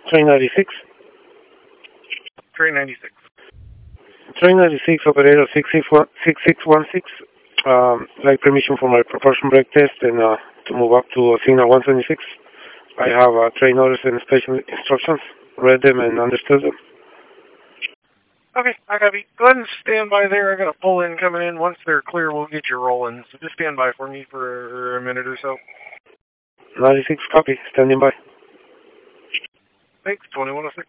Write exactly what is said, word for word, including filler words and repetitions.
Train ninety-six. Train ninety-six. Train ninety-six, operator six six one six. Um, like permission for my propulsion brake test and uh, to move up to uh, signal one twenty-six. I have uh, train orders and special instructions. Read them and understood them. Okay, I copy. Go ahead and stand by there. I got a pull in coming in. Once they're clear, we'll get you rolling. So just stand by for me for a minute or so. ninety-six, copy. Standing by. Thanks, twenty-one oh six.